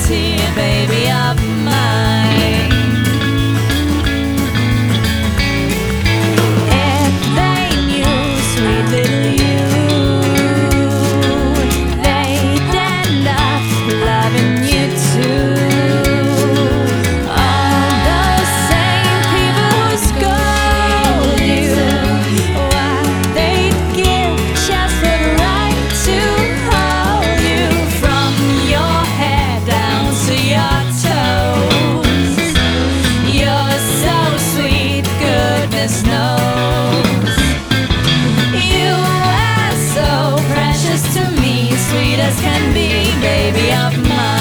here, baby of mine. If they knew, sweet little you, they'd end up loving you too. All those same people who scold you, why they'd give just for the right to hold you from your head down to your toes. You're so sweet, goodness knows. You are so precious to me, sweet as can be, baby of mine.